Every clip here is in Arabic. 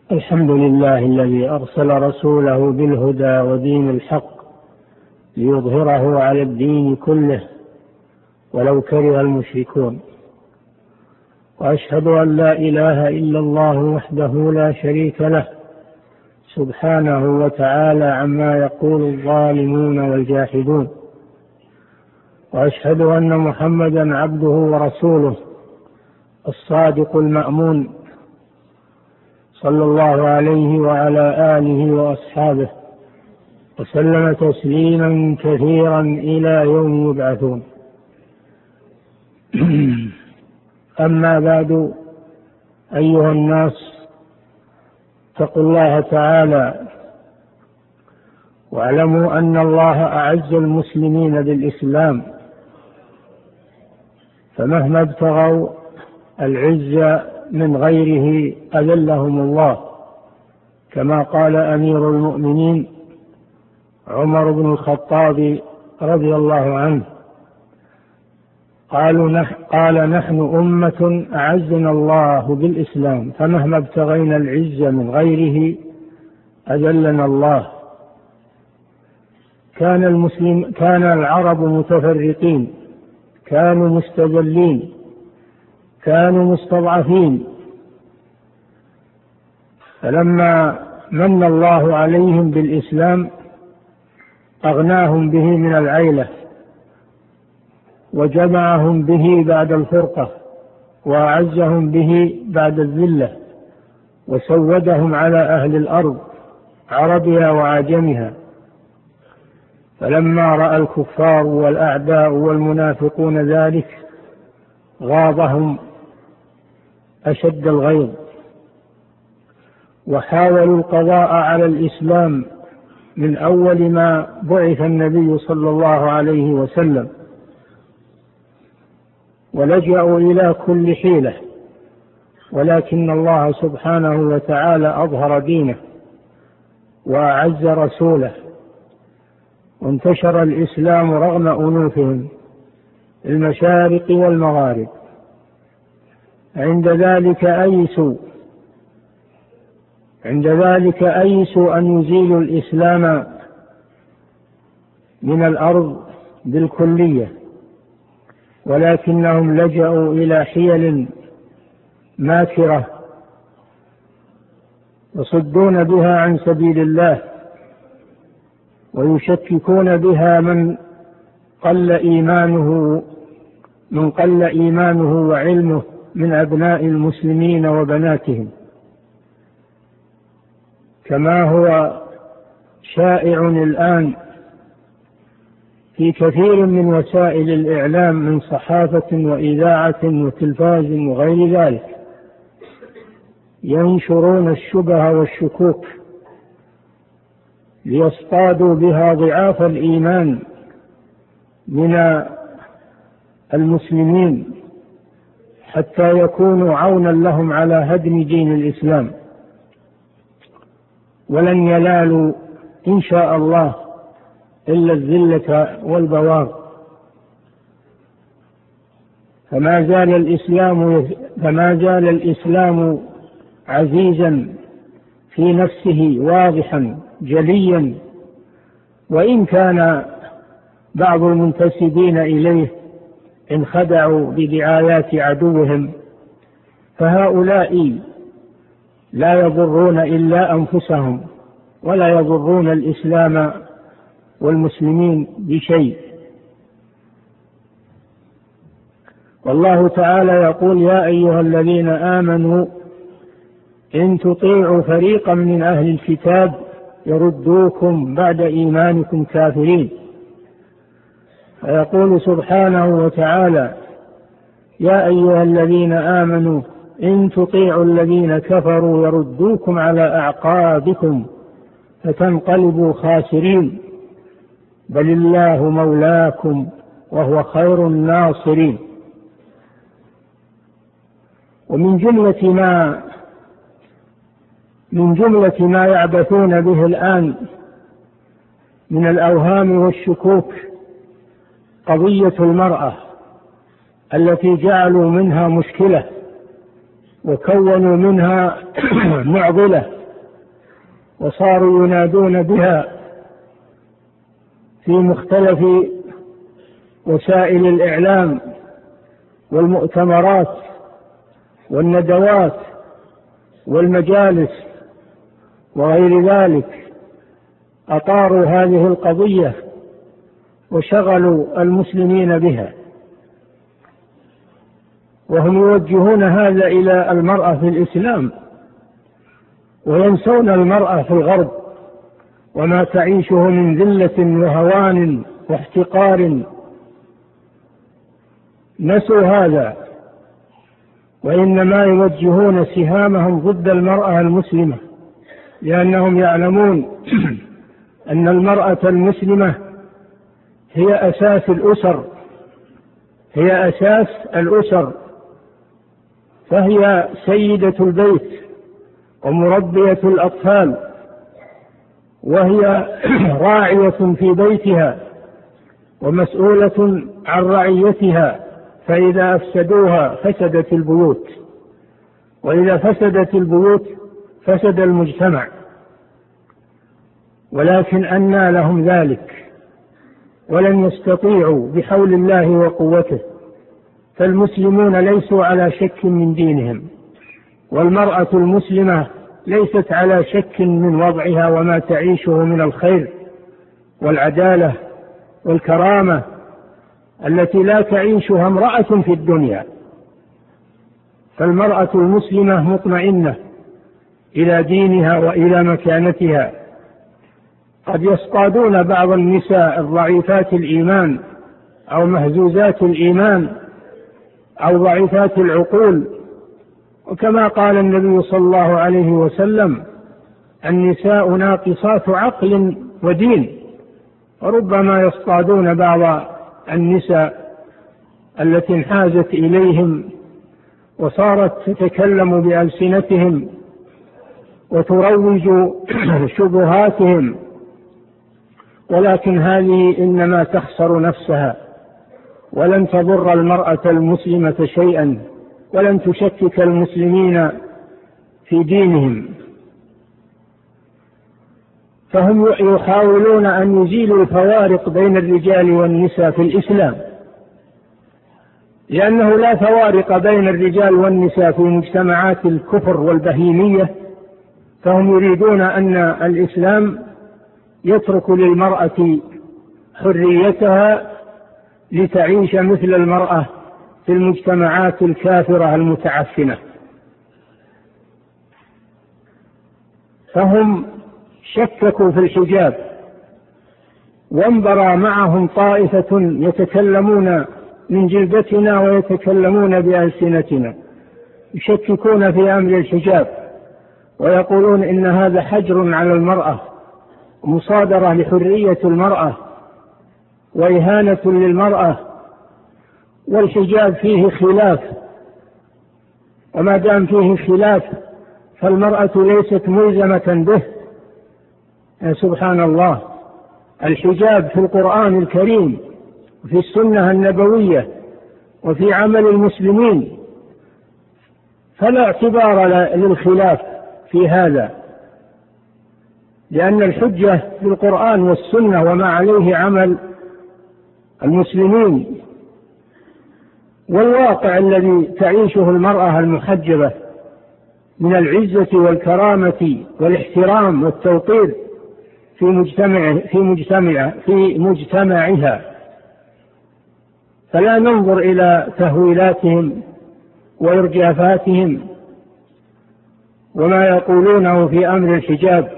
الحمد لله الذي أرسل رسوله بالهدى ودين الحق ليظهره على الدين كله ولو كره المشركون، وأشهد أن لا إله إلا الله وحده لا شريك له سبحانه وتعالى عما يقول الظالمون والجاحدون، وأشهد أن محمدا عبده ورسوله الصادق المأمون صلى الله عليه وعلى آله وأصحابه وسلم تسليما كثيرا إلى يوم يبعثون. أما بعد، أيها الناس، اتقوا الله تعالى واعلموا أن الله أعز المسلمين بالإسلام، فمهما ابتغوا العزة من غيره أذلهم الله، كما قال أمير المؤمنين عمر بن الخطاب رضي الله عنه، قال نحن أمة أعزنا الله بالإسلام، فمهما ابتغينا العزة من غيره أذلنا الله. كان العرب متفرقين، كانوا مستذلين، كانوا مستضعفين، فلما من الله عليهم بالإسلام أغناهم به من العيلة، وجمعهم به بعد الفرقة، وأعزهم به بعد الذلة، وسودهم على أهل الأرض عربها وعجمها. فلما رأى الكفار والأعداء والمنافقون ذلك غاضهم أشد الغيظ، وحاولوا القضاء على الإسلام من أول ما بعث النبي صلى الله عليه وسلم، ولجأوا إلى كل حيلة، ولكن الله سبحانه وتعالى أظهر دينه وأعز رسوله، وانتشر الإسلام رغم أنوفهم المشارق والمغارب. عند ذلك أيسوا أن يزيلوا الإسلام من الأرض بالكلية، ولكنهم لجأوا إلى حيل ماكرة يصدون بها عن سبيل الله، ويشككون بها من قل إيمانه وعلمه من أبناء المسلمين وبناتهم، كما هو شائع الآن في كثير من وسائل الإعلام من صحافة وإذاعة وتلفاز وغير ذلك، ينشرون الشبه والشكوك ليصطادوا بها ضعاف الإيمان من المسلمين، حتى يكونوا عونا لهم على هدم دين الإسلام، ولن ينالوا إن شاء الله إلا الذلة والبوار. فما زال الإسلام عزيزا في نفسه واضحا جليا، وإن كان بعض المنتسبين إليه انخدعوا بدعايات عدوهم، فهؤلاء لا يضرون إلا أنفسهم، ولا يضرون الإسلام والمسلمين بشيء. والله تعالى يقول: يا أيها الذين آمنوا إن تطيعوا فريقا من أهل الكتاب يردوكم بعد إيمانكم كافرين. فيقول سبحانه وتعالى: يا أيها الذين آمنوا إن تطيعوا الذين كفروا يردوكم على أعقابكم فتنقلبوا خاسرين، بل الله مولاكم وهو خير الناصرين. ومن جملة ما يعبثون به الآن من الأوهام والشكوك قضية المرأة التي جعلوا منها مشكلة وكونوا منها معضلة وصاروا ينادون بها في مختلف وسائل الإعلام والمؤتمرات والندوات والمجالس وغير ذلك. أطاروا هذه القضية وشغلوا المسلمين بها، وهم يوجهون هذا إلى المرأة في الإسلام وينسون المرأة في الغرب وما تعيشه من ذلة وهوان واحتقار. نسوا هذا، وإنما يوجهون سهامهم ضد المرأة المسلمة، لأنهم يعلمون أن المرأة المسلمة هي أساس الأسر، هي أساس الأسر، فهي سيدة البيت ومربية الأطفال، وهي راعية في بيتها ومسؤولة عن رعيتها، فإذا أفسدوها فسدت البيوت، وإذا فسدت البيوت فسد المجتمع. ولكن أنى لهم ذلك، ولن يستطيعوا بحول الله وقوته، فالمسلمون ليسوا على شك من دينهم، والمرأة المسلمة ليست على شك من وضعها وما تعيشه من الخير والعدالة والكرامة التي لا تعيشها امرأة في الدنيا. فالمرأة المسلمة مطمئنة إلى دينها وإلى مكانتها. قد يصطادون بعض النساء الضعيفات الإيمان أو مهزوزات الإيمان أو ضعيفات العقول، وكما قال النبي صلى الله عليه وسلم: النساء ناقصات عقل ودين. وربما يصطادون بعض النساء التي انحازت إليهم وصارت تتكلم بألسنتهم وتروج شبهاتهم، ولكن هذه إنما تخسر نفسها، ولن تضر المرأة المسلمة شيئا، ولن تشكك المسلمين في دينهم. فهم يحاولون أن يزيلوا الفوارق بين الرجال والنساء في الإسلام، لأنه لا فوارق بين الرجال والنساء في مجتمعات الكفر والبهيمية، فهم يريدون أن الإسلام يترك للمرأة حريتها لتعيش مثل المرأة في المجتمعات الكافرة المتعفنة. فهم شككوا في الحجاب، وانبرى معهم طائفة يتكلمون من جلدتنا ويتكلمون بألسنتنا، يشككون في أمر الحجاب ويقولون إن هذا حجر على المرأة ومصادرة لحرية المرأة وإهانة للمرأة، والحجاب فيه خلاف، وما دام فيه خلاف فالمرأة ليست ملزمة به. سبحان الله، الحجاب في القرآن الكريم وفي السنة النبوية وفي عمل المسلمين، فلا اعتبار للخلاف في هذا، لأن الحجة في القرآن والسنة وما عليه عمل المسلمين والواقع الذي تعيشه المرأة المحجبة من العزة والكرامة والاحترام والتوقير في مجتمعها. فلا ننظر إلى تهويلاتهم وإرجافاتهم وما يقولونه في أمر الحجاب،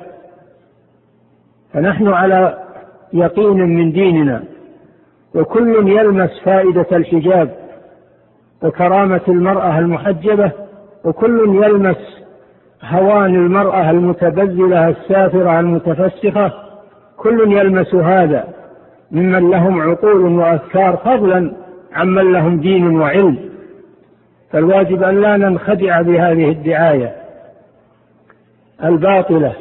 فنحن على يقين من ديننا، وكل يلمس فائدة الحجاب وكرامة المرأة المحجبة، وكل يلمس هوان المرأة المتبذلة السافرة المتفسخة، كل يلمس هذا ممن لهم عقول وأفكار فضلا عمن لهم دين وعلم. فالواجب أن لا ننخدع بهذه الدعاية الباطلة.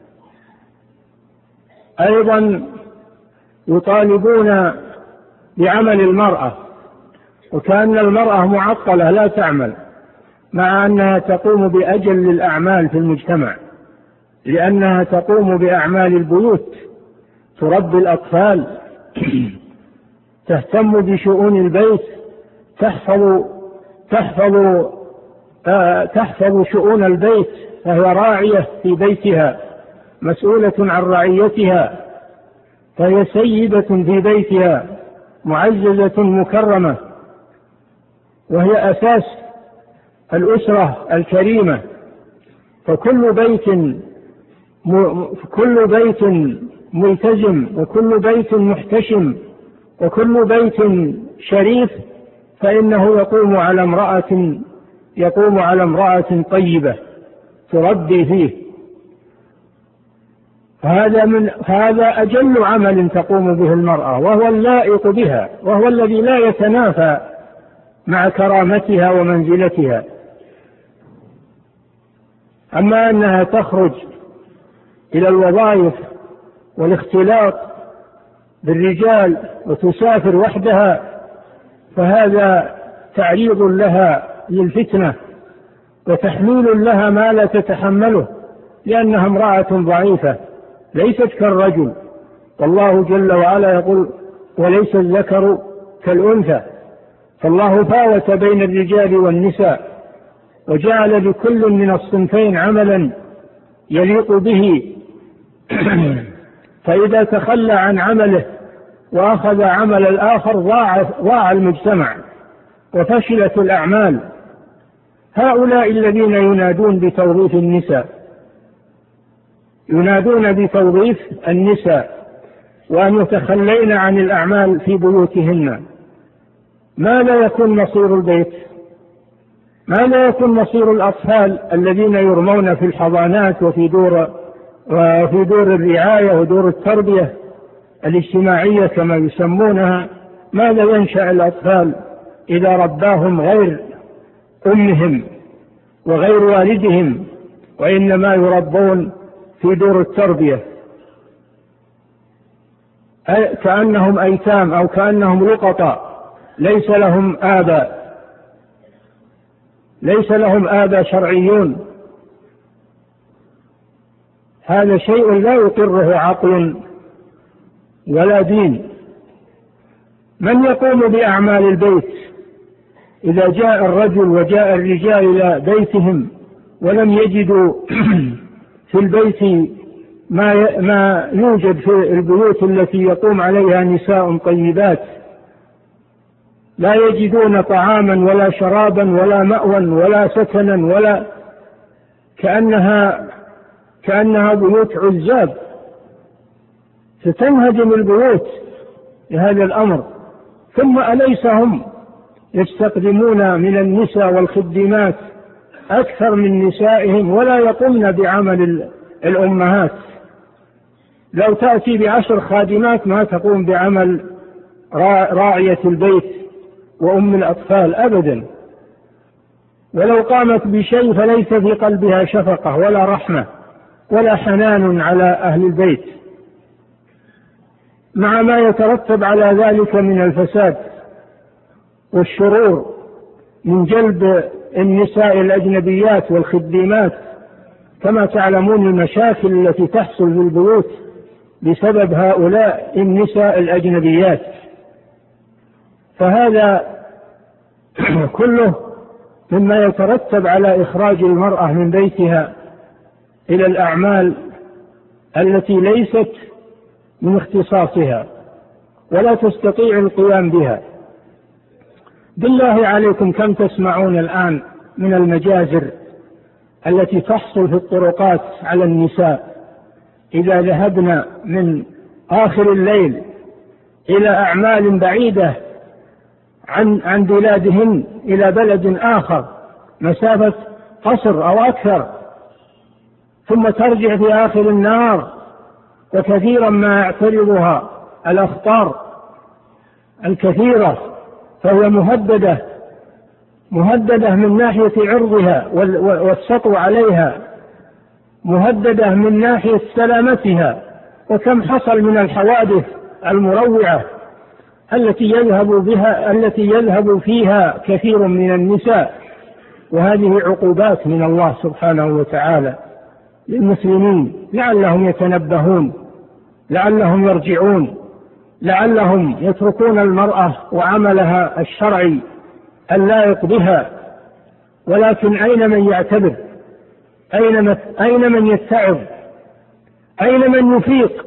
أيضا يطالبون بعمل المرأة، وكأن المرأة معطلة لا تعمل، مع أنها تقوم بأجل الأعمال في المجتمع، لأنها تقوم بأعمال البيوت، تربي الأطفال، تهتم بشؤون البيت، تحفظ شؤون البيت، فهي راعية في بيتها، مسؤولة عن رعيتها، فهي سيدة في بيتها، معززة مكرمة، وهي أساس الأسرة الكريمة. فكل بيت ملتزم، وكل بيت محتشم، وكل بيت شريف، فإنه يقوم على امرأة طيبة تربي فيه. هذا أجل عمل تقوم به المرأة، وهو اللائق بها، وهو الذي لا يتنافى مع كرامتها ومنزلتها. أما أنها تخرج إلى الوظائف والاختلاط بالرجال وتسافر وحدها، فهذا تعريض لها للفتنة وتحميل لها ما لا تتحمله، لأنها امرأة ضعيفة ليست كالرجل. والله جل وعلا يقول: وليس الذكر كالأنثى. فالله فاوت بين الرجال والنساء، وجعل لكل من الصنفين عملا يليق به. فإذا تخلى عن عمله وأخذ عمل الآخر ضاع المجتمع وفشلت الأعمال. هؤلاء الذين ينادون بتوظيف النساء وأن يتخلين عن الأعمال في بيوتهن، ماذا يكون مصير البيت؟ ماذا يكون مصير الأطفال الذين يرمون في الحضانات وفي دور الرعاية ودور التربية الاجتماعية كما يسمونها؟ ماذا ينشأ الأطفال إذا رباهم غير أمهم وغير والدهم، وإنما يربون في دور التربية كأنهم أيتام أو كأنهم لقطاء ليس لهم آباء شرعيون. هذا شيء لا يقره عقل ولا دين. من يقوم بأعمال البيت إذا جاء الرجل وجاء الرجال إلى بيتهم ولم يجدوا في البيت ما يوجد في البيوت التي يقوم عليها نساء طيبات، لا يجدون طعاما ولا شرابا ولا مأوى ولا سكنا، ولا كأنها بيوت عزاب، ستنهدم البيوت لهذا الأمر. ثم أليس هم يستقدمون من النساء والخدمات أكثر من نسائهم ولا يقومن بعمل الأمهات؟ لو تأتي ب10 خادمات ما تقوم بعمل راعية البيت وأم الأطفال أبدا، ولو قامت بشيء فليس في قلبها شفقة ولا رحمة ولا حنان على أهل البيت، مع ما يترتب على ذلك من الفساد والشرور من جلب النساء الأجنبيات والخدمات. كما تعلمون المشاكل التي تحصل في البيوت بسبب هؤلاء النساء الأجنبيات. فهذا كله مما يترتب على إخراج المرأة من بيتها إلى الأعمال التي ليست من اختصاصها ولا تستطيع القيام بها. بالله عليكم كم تسمعون الآن من المجازر التي تحصل في الطرقات على النساء إذا ذهبنا من آخر الليل إلى أعمال بعيدة عن بلادهن إلى بلد آخر مسافة قصر أو أكثر، ثم ترجع في آخر النهار، وكثيرا ما يعترضها الأخطار الكثيرة، فهي مهددة من ناحية عرضها والسطو عليها، مهددة من ناحية سلامتها. وكم حصل من الحوادث المروعة التي يذهب فيها كثير من النساء، وهذه عقوبات من الله سبحانه وتعالى للمسلمين لعلهم يتنبهون، لعلهم يرجعون، لعلهم يتركون المرأة وعملها الشرعي اللائق بها. ولكن أين من يعتبر؟ أين من يتعظ؟ أين من يفيق؟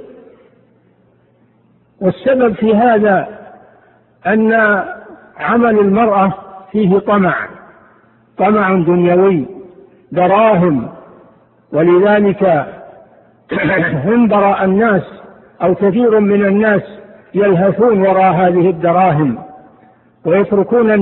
والسبب في هذا أن عمل المرأة فيه طمع دنيوي، دراهم، ولذلك انبرأ الناس أو كثير من الناس يلهثون وراء هذه الدراهم، ويتركون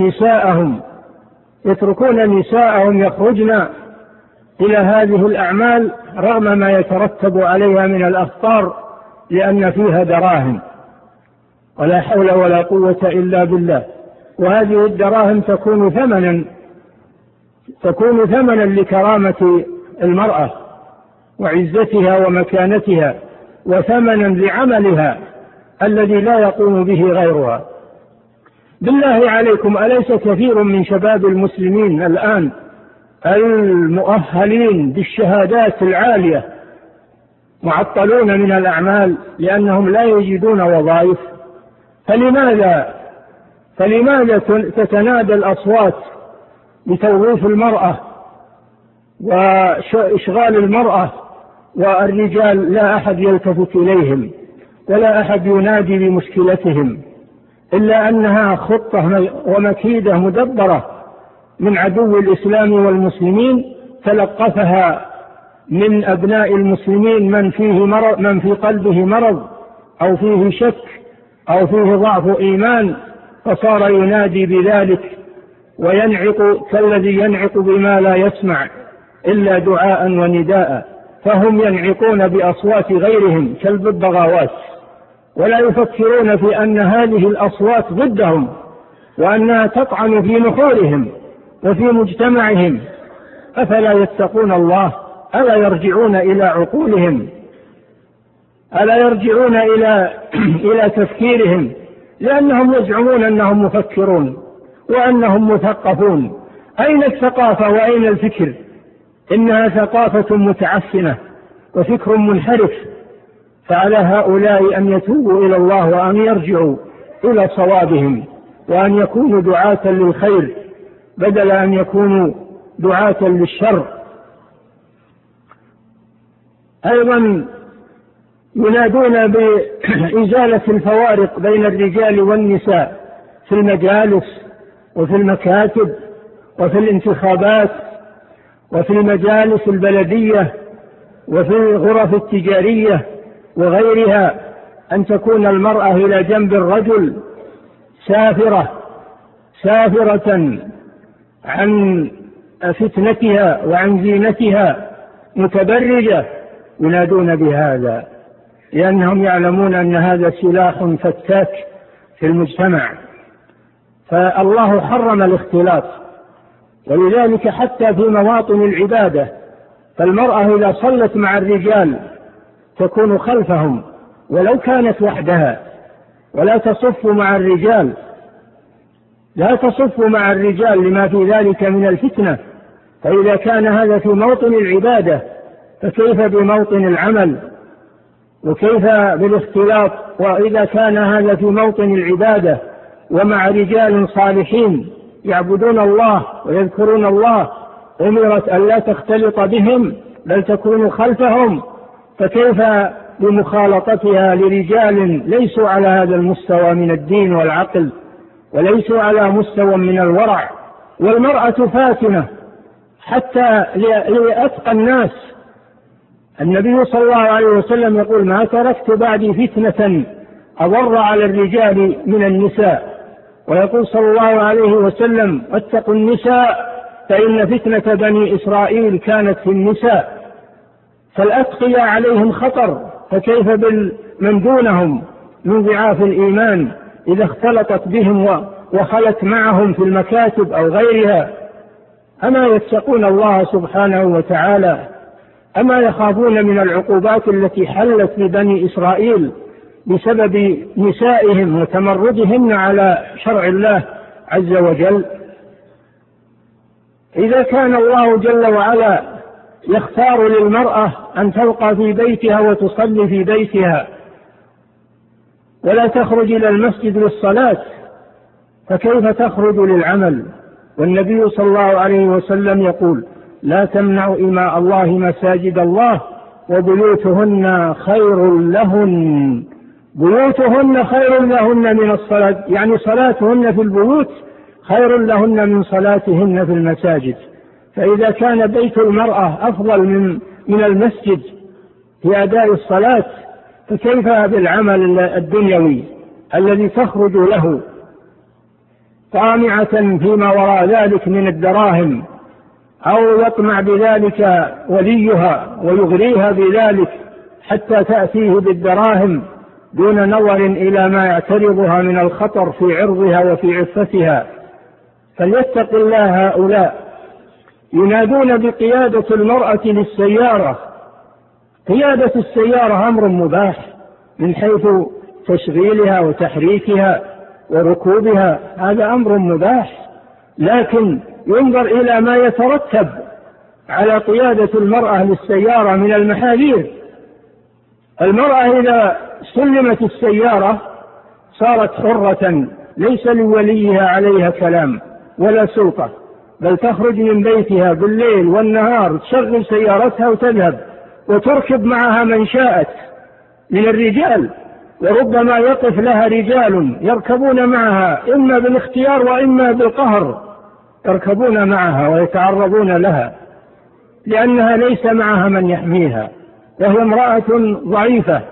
نساءهم يخرجن إلى هذه الأعمال رغم ما يترتب عليها من الأخطار، لأن فيها دراهم، ولا حول ولا قوة إلا بالله. وهذه الدراهم تكون ثمنا لكرامة المرأة وعزتها ومكانتها، وثمنا لعملها الذي لا يقوم به غيرها. بالله عليكم، أليس كثير من شباب المسلمين الآن المؤهلين بالشهادات العالية معطلون من الأعمال لأنهم لا يجدون وظائف؟ فلماذا تتنادى الأصوات بتوظيف المرأة وإشغال المرأة والرجال لا أحد يلتفت إليهم ولا أحد ينادي بمشكلتهم، إلا أنها خطة ومكيدة مدبرة من عدو الإسلام والمسلمين، تلقفها من أبناء المسلمين من في قلبه مرض أو فيه شك أو فيه ضعف إيمان، فصار ينادي بذلك وينعق كالذي ينعق بما لا يسمع إلا دعاء ونداء. فهم ينعقون بأصوات غيرهم كالببغاوات، ولا يفكرون في أن هذه الأصوات ضدهم وأنها تطعن في نحورهم وفي مجتمعهم. أفلا يتقون الله؟ ألا يرجعون إلى عقولهم؟ ألا يرجعون إلى تفكيرهم؟ لأنهم يزعمون أنهم مفكرون وأنهم مثقفون. أين الثقافة وأين الفكر؟ إنها ثقافة متعفنة وفكر منحرف. فعلى هؤلاء أن يتوبوا إلى الله وأن يرجعوا إلى صوابهم، وأن يكونوا دعاة للخير بدل أن يكونوا دعاة للشر. أيضا ينادون بإزالة الفوارق بين الرجال والنساء في المجالس وفي المكاتب وفي الانتخابات وفي المجالس البلدية وفي الغرف التجارية وغيرها، أن تكون المرأة إلى جنب الرجل سافرة عن فتنتها وعن زينتها، متبرجة. ينادون بهذا لأنهم يعلمون أن هذا سلاح فتاك في المجتمع. فالله حرم الاختلاط، ولذلك حتى في مواطن العبادة فالمرأة إذا صلت مع الرجال تكون خلفهم ولو كانت وحدها، ولا تصف مع الرجال، لا تصف مع الرجال لما في ذلك من الفتنة. فإذا كان هذا في موطن العبادة فكيف بموطن العمل؟ وكيف بالاختلاط؟ وإذا كان هذا في موطن العبادة ومع رجال صالحين يعبدون الله ويذكرون الله، أمرت أن لا تختلط بهم بل تكون خلفهم، فكيف بمخالطتها لرجال ليسوا على هذا المستوى من الدين والعقل وليسوا على مستوى من الورع؟ والمرأة فاتنة حتى لأتقى الناس. النبي صلى الله عليه وسلم يقول: ما تركت بعدي فتنة أضر على الرجال من النساء. ويقول صلى الله عليه وسلم: واتقوا النساء فإن فتنة بني إسرائيل كانت في النساء. فالأتقياء عليهم خطر، فكيف بالمن دونهم من ضعاف الإيمان إذا اختلطت بهم وخلت معهم في المكاتب أو غيرها؟ أما يتقون الله سبحانه وتعالى؟ أما يخافون من العقوبات التي حلت ببني إسرائيل بسبب نسائهم وتمردهن على شرع الله عز وجل؟ إذا كان الله جل وعلا يختار للمرأة أن تبقى في بيتها وتصلي في بيتها ولا تخرج إلى المسجد للصلاة، فكيف تخرج للعمل؟ والنبي صلى الله عليه وسلم يقول: لا تمنعوا إماء الله مساجد الله وبيوتهن خير لهن. بيوتهن خير لهن من الصلاة، يعني صلاتهن في البيوت خير لهن من صلاتهن في المساجد. فإذا كان بيت المرأة أفضل من المسجد في أداء الصلاة، فكيف بالعمل الدنيوي الذي تخرج له طامعة فيما وراء ذلك من الدراهم، أو يطمع بذلك وليها ويغريها بذلك حتى تأتيه بالدراهم دون نظر إلى ما يعترضها من الخطر في عرضها وفي عفتها. فليتق الله هؤلاء. ينادون بقيادة المرأة للسيارة. قيادة السيارة أمر مباح من حيث تشغيلها وتحريكها وركوبها، هذا أمر مباح، لكن ينظر إلى ما يترتب على قيادة المرأة للسيارة من المحاذير. المرأة إذا سلمت السيارة صارت حرة، ليس لوليها عليها كلام ولا سلطة، بل تخرج من بيتها بالليل والنهار، تشغل سيارتها وتذهب وتركب معها من شاءت من الرجال، وربما يقف لها رجال يركبون معها إما بالاختيار وإما بالقهر، يركبون معها ويتعرضون لها لأنها ليس معها من يحميها وهي امرأة ضعيفة.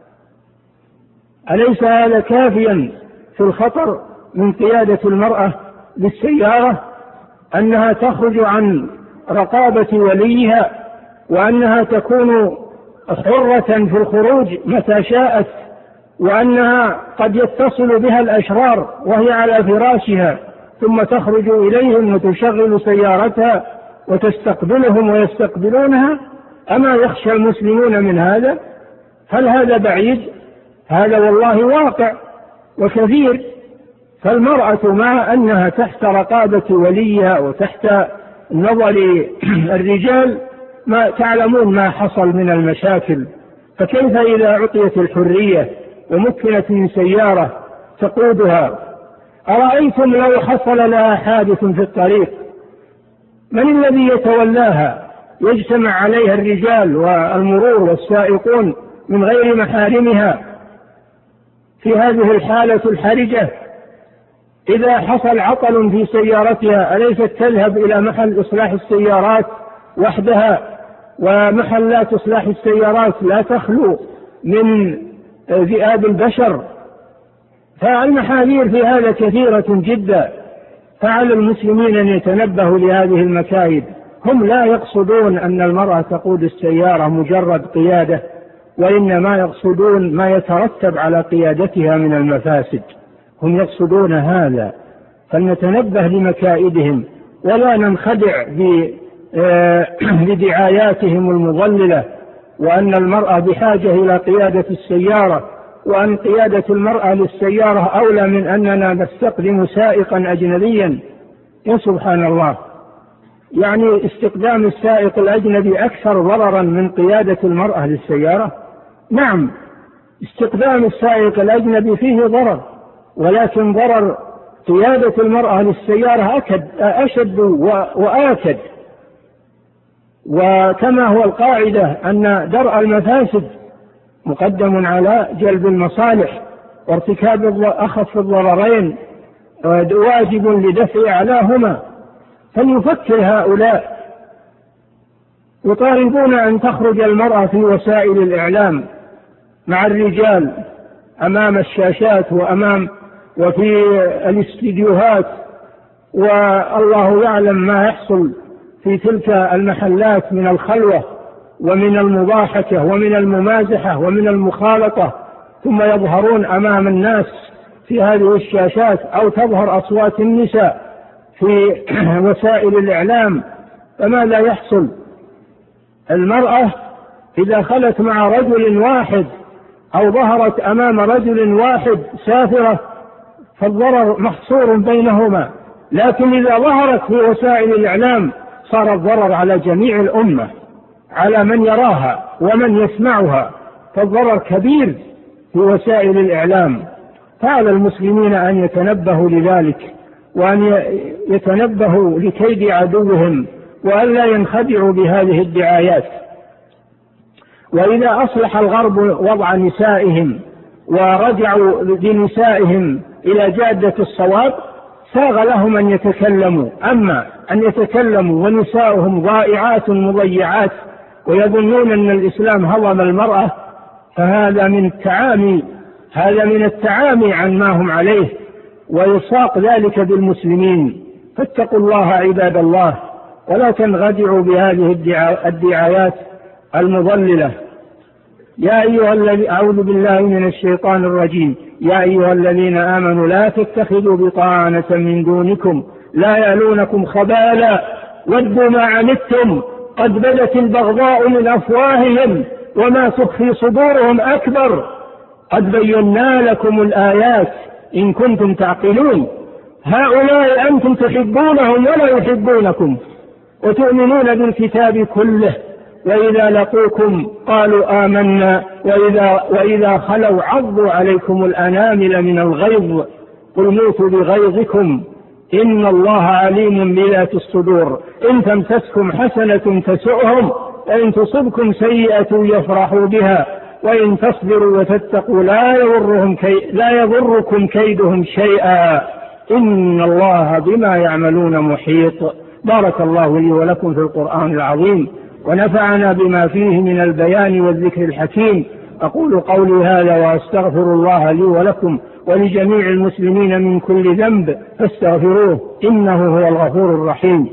أليس هذا كافيا في الخطر من قيادة المرأة للسيارة؟ أنها تخرج عن رقابة وليها، وأنها تكون حرة في الخروج متى شاءت، وأنها قد يتصل بها الأشرار وهي على فراشها ثم تخرج إليهم وتشغل سيارتها وتستقبلهم ويستقبلونها. أما يخشى المسلمون من هذا؟ هل هذا بعيد؟ هذا والله واقع وكثير. فالمرأة مع أنها تحت رقابة وليها وتحت نظر الرجال ما تعلمون ما حصل من المشاكل، فكيف إذا أعطيت الحرية ومكنت من سيارة تقودها؟ أرأيتم لو حصل لها حادث في الطريق من الذي يتولاها؟ يجتمع عليها الرجال والمرور والسائقون من غير محارمها في هذه الحالة الحرجة. إذا حصل عطل في سيارتها أليست تذهب إلى محل إصلاح السيارات وحدها؟ ومحلات إصلاح السيارات لا تخلو من ذئاب البشر. فالمحاذير في هذا كثيرة جدا، فعلى المسلمين أن يتنبهوا لهذه المكايد. هم لا يقصدون أن المرأة تقود السيارة مجرد قيادة، وإنما يقصدون ما يترتب على قيادتها من المفاسد، هم يقصدون هذا. فلنتنبه لمكائدهم ولا ننخدع بدعاياتهم المضللة، وأن المرأة بحاجة إلى قيادة السيارة، وأن قيادة المرأة للسيارة أولى من أننا نستخدم سائقا أجنبيا. يا سبحان الله، يعني استخدام السائق الأجنبي أكثر ضررا من قيادة المرأة للسيارة؟ نعم، استخدام السائق الأجنبي فيه ضرر، ولكن ضرر قيادة المرأة للسيارة أشد وآكد. وكما هو القاعدة أن درء المفاسد مقدم على جلب المصالح، وارتكاب أخف الضررين واجب لدفع أعلاهما. فليفكر هؤلاء. يطالبون أن تخرج المرأة في وسائل الإعلام مع الرجال أمام الشاشات وفي الاستديوهات، والله يعلم ما يحصل في تلك المحلات من الخلوة ومن المضاحكة ومن الممازحة ومن المخالطة، ثم يظهرون أمام الناس في هذه الشاشات، أو تظهر أصوات النساء في وسائل الإعلام. فماذا يحصل؟ المرأة إذا خلت مع رجل واحد أو ظهرت أمام رجل واحد سافرة فالضرر محصور بينهما، لكن إذا ظهرت في وسائل الإعلام صار الضرر على جميع الأمة، على من يراها ومن يسمعها، فالضرر كبير في وسائل الإعلام. فعلى المسلمين أن يتنبهوا لذلك، وأن يتنبهوا لكيد عدوهم، وأن لا ينخدعوا بهذه الدعايات. وإذا أصلح الغرب وضع نسائهم ورجعوا بنسائهم إلى جادة الصواب ساغ لهم أن يتكلموا. أما أن يتكلموا ونساؤهم ضائعات مضيعات ويظنون أن الإسلام هضم المرأة، فهذا من التعامي عن ما هم عليه، ويساق ذلك بالمسلمين. فاتقوا الله عباد الله، ولا تنخدعوا بهذه الدعايات المضللة. أعوذ بالله من الشيطان الرجيم. يا أيها الذين آمنوا لا تتخذوا بطانة من دونكم لا يألونكم خبالا ودوا ما عنتم قد بدت البغضاء من أفواههم وما تخفي صدورهم أكبر قد بينا لكم الآيات إن كنتم تعقلون. هؤلاء أنتم تحبونهم ولا يحبونكم وتؤمنون بالكتاب كله، وإذا لقوكم قالوا آمنا وإذا خلوا عضوا عليكم الأنامل من الغيظ قل موتوا بغيظكم إن الله عليم بذات الصدور. إن تمسسكم حسنة تسؤهم وإن تصبكم سيئة يفرحوا بها وإن تصبروا وتتقوا لا يضركم كيدهم شيئا إن الله بما يعملون محيط. بارك الله لي ولكم في القرآن العظيم، ونفعنا بما فيه من البيان والذكر الحكيم. أقول قولي هذا وأستغفر الله لي ولكم ولجميع المسلمين من كل ذنب فاستغفروه إنه هو الغفور الرحيم.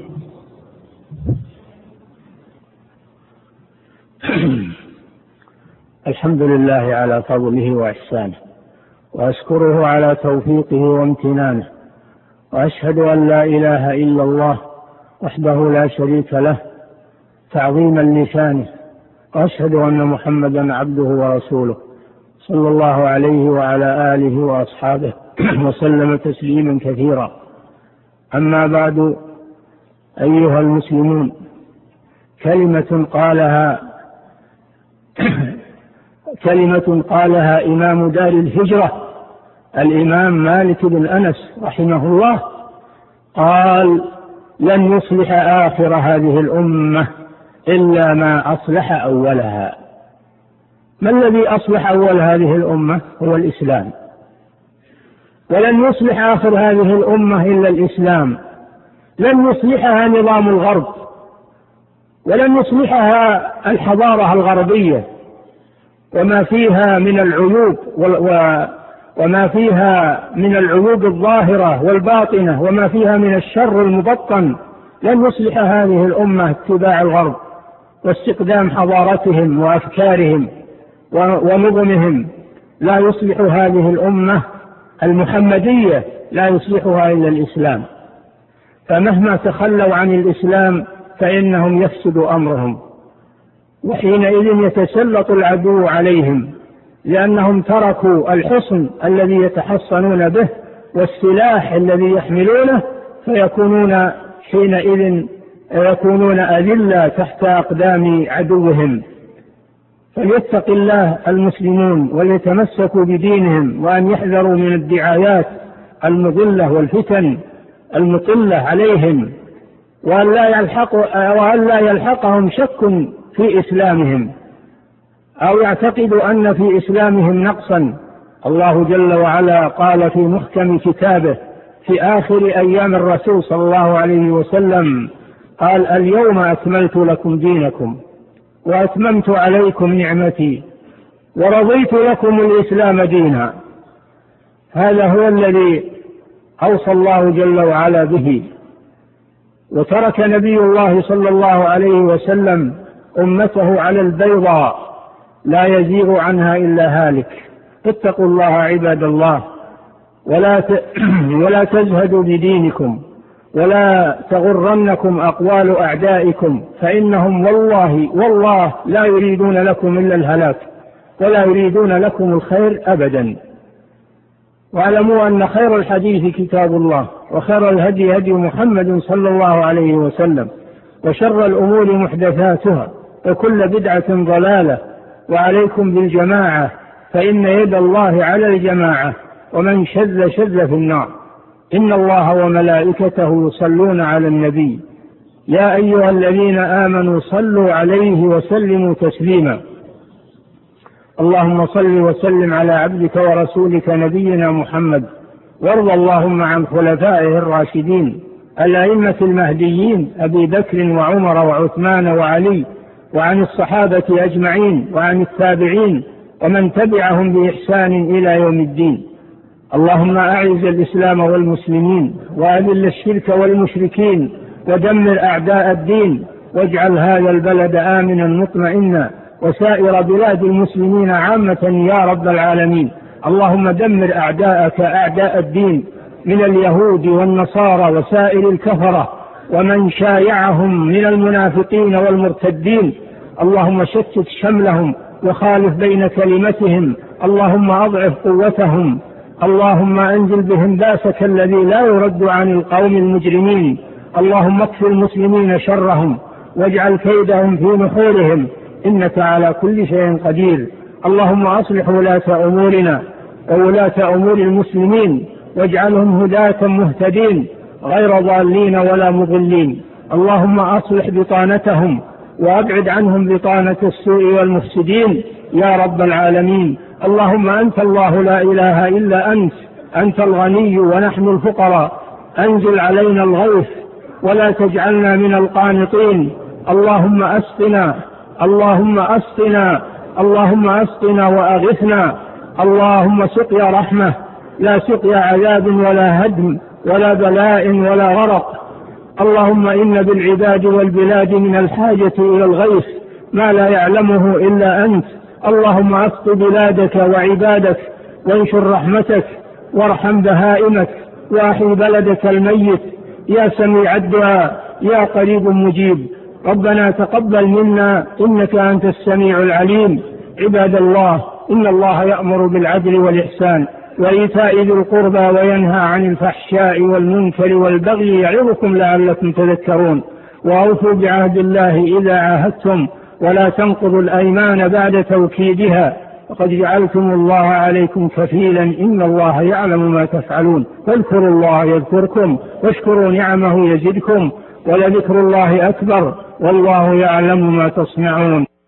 الحمد لله على فضله وإحسانه، وأشكره على توفيقه وامتنانه، وأشهد أن لا إله إلا الله وحده لا شريك له تعظيما لشانه، وأشهد أن محمدا عبده ورسوله صلى الله عليه وعلى آله وأصحابه وسلم تسليما كثيرا. أما بعد، أيها المسلمون، كلمة قالها إمام دار الهجرة الإمام مالك بن أنس رحمه الله، قال: لن يصلح آخر هذه الأمة إلا ما أصلح أولها. ما الذي أصلح أول هذه الأمة؟ هو الإسلام. ولن يصلح آخر هذه الأمة إلا الإسلام. لن يصلحها نظام الغرب، ولن يصلحها الحضارة الغربية وما فيها من العيوب وما فيها من العيوب الظاهرة والباطنة وما فيها من الشر المبطن. لن يصلح هذه الأمة اتباع الغرب واستقدام حضارتهم وأفكارهم ونظمهم. لا يصلح هذه الأمة المحمدية، لا يصلحها إلا الإسلام. فمهما تخلوا عن الإسلام فإنهم يفسد أمرهم، وحينئذ يتسلط العدو عليهم، لأنهم تركوا الحصن الذي يتحصنون به والسلاح الذي يحملونه، فيكونون حينئذ أذلة تحت أقدام عدوهم. فليتق الله المسلمون وليتمسكوا بدينهم، وأن يحذروا من الدعايات المضلة والفتن المطلة عليهم، وأن لا يلحقهم شك في إسلامهم أو يعتقدوا أن في إسلامهم نقصا. الله جل وعلا قال في محكم كتابه في آخر أيام الرسول صلى الله عليه وسلم، قال: اليوم أكملت لكم دينكم وأتممت عليكم نعمتي ورضيت لكم الإسلام دينا. هذا هو الذي أوصى الله جل وعلا به. وترك نبي الله صلى الله عليه وسلم أمته على البيضاء لا يزيغ عنها إلا هالك. اتقوا الله عباد الله، ولا تزهدوا بدينكم، ولا تغرنكم أقوال أعدائكم، فإنهم والله لا يريدون لكم إلا الهلاك ولا يريدون لكم الخير أبدا. واعلموا أن خير الحديث كتاب الله، وخير الهدي هدي محمد صلى الله عليه وسلم، وشر الأمور محدثاتها، وكل بدعة ضلالة، وعليكم بالجماعة فإن يد الله على الجماعة، ومن شذ شذ في النار. إن الله وملائكته يصلون على النبي يا أيها الذين آمنوا صلوا عليه وسلموا تسليما. اللهم صل وسلم على عبدك ورسولك نبينا محمد، وارض اللهم عن خلفائه الراشدين الأئمة المهديين أبي بكر وعمر وعثمان وعلي، وعن الصحابة أجمعين، وعن التابعين ومن تبعهم بإحسان إلى يوم الدين. اللهم أعز الإسلام والمسلمين، وأذل الشرك والمشركين، ودمر أعداء الدين، واجعل هذا البلد آمنا مطمئنا، وسائر بلاد المسلمين عامة يا رب العالمين. اللهم دمر أعداءك أعداء الدين من اليهود والنصارى وسائر الكفرة ومن شايعهم من المنافقين والمرتدين. اللهم شتت شملهم وخالف بين كلمتهم. اللهم أضعف قوتهم. اللهم أنزل بهم باسك الذي لا يرد عن القوم المجرمين. اللهم اكف المسلمين شرهم واجعل كيدهم في نحورهم، إنك على كل شيء قدير. اللهم أصلح ولاة أمورنا وولاة أمور المسلمين، واجعلهم هداة مهتدين غير ضالين ولا مضلين. اللهم أصلح بطانتهم وأبعد عنهم بطانة السوء والمفسدين يا رب العالمين. اللهم أنت الله لا إله إلا أنت، أنت الغني ونحن الفقراء. أنزل علينا الغيث ولا تجعلنا من القانطين. اللهم أسقنا، اللهم أسقنا، اللهم أسقنا وأغثنا. اللهم سقيا رحمة لا سقيا عذاب ولا هدم ولا بلاء ولا غرق. اللهم إن بالعباد والبلاد من الحاجة إلى الغيث ما لا يعلمه إلا أنت. اللهم اسق بلادك وعبادك وانشر رحمتك وارحم بهائمك وأحي بلدك الميت يا سميع الدعاء يا قريب مجيب. ربنا تقبل منا إنك أنت السميع العليم. عباد الله، إن الله يأمر بالعدل والإحسان وإيتاء ذي القربى وينهى عن الفحشاء والمنكر والبغي يعظكم لعلكم تذكرون. وأوفوا بعهد الله إذا عاهدتم ولا تنقضوا الأيمان بعد توكيدها، وقد جعلتم الله عليكم كفيلا إن الله يعلم ما تفعلون. فاذكروا الله يذكركم واشكروا نعمه يزدكم ولذكر الله أكبر والله يعلم ما تصنعون.